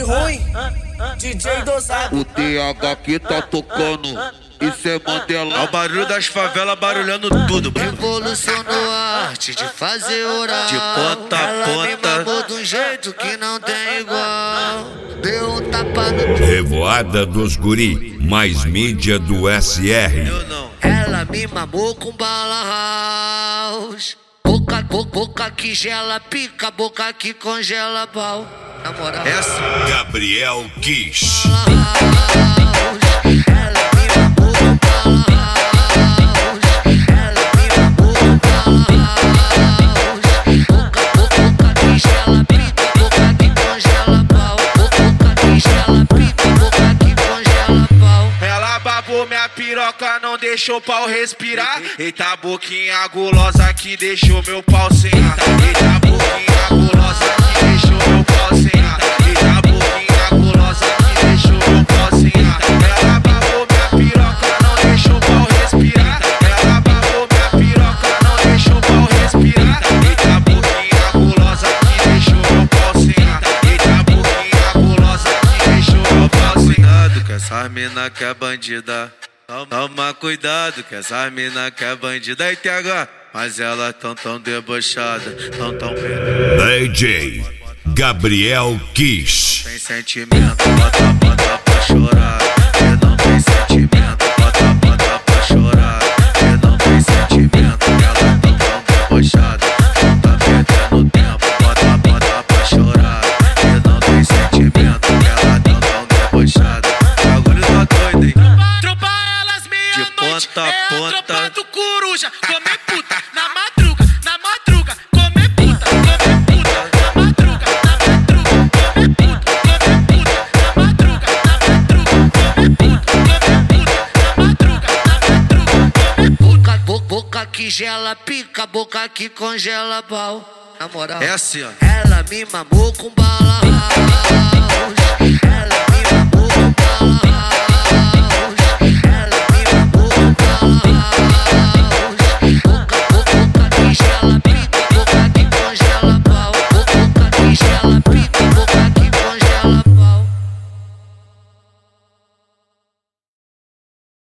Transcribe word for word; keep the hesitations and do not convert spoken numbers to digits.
ruim, D J dosado. O T H que tá tocando, isso é Mandela. É o barulho das favelas barulhando tudo, mano. Revolucionou a arte de fazer oral. De ponta a Ela me ponta. mamou de um jeito que não tem igual. Deu um tapa no... Revoada dos Guri, mais mídia do S R. Eu não. Ela me mamou com bala house. Boca, boca, boca que gela, pica, boca que congela pau. Na moral. Essa. Gabriel Kiss. Ela me mamou com bala house. Ela me mamou com bala house. Boca, boca, boca que gela, pica, boca que congela pau. Boca, boca que gela, pica, boca que congela pau. Ela babou minha piroca, não deixou o pau respirar. Eita boquinha gulosa que deixou meu pau sentar. Eita boquinha gulosa que deixou meu pau sentar. Eita boquinha gulosa que deixou meu pau sentar. Ela babou minha piroca, não deixou o pau respirar. Ela babou minha piroca, não deixou o pau respirar. Eita boquinha gulosa que deixou meu pau sentar. Eita boquinha gulosa que deixou meu pau sentar. Cuidado que essa mina que é bandida. Toma cuidado que essa mina que é bandida. E T H, mas ela tão tão debochada, tão tão D J Gabriel Kiss. tem sentimento, bota bota pra chorar. E não tem sentimento, bota bota pra chorar. E não tem sentimento, ela tão tão debochada, não tá perdendo tempo, bota bota pra chorar. E não tem sentimento, ela tão tão debochada. Bagulho tá doido, hein? De ponta a ponta. É a tropa do coruja, come puta, na madruga, na madruga, come puta, come puta, na madruga, na madruga, come puta, come puta, na madruga, na madruga, come puta, come puta, na madruga, na madruga, come puta. Boca, boca que gela, pica, boca que congela pau. Na moral. É assim, ó. Ela me mamou com bala house.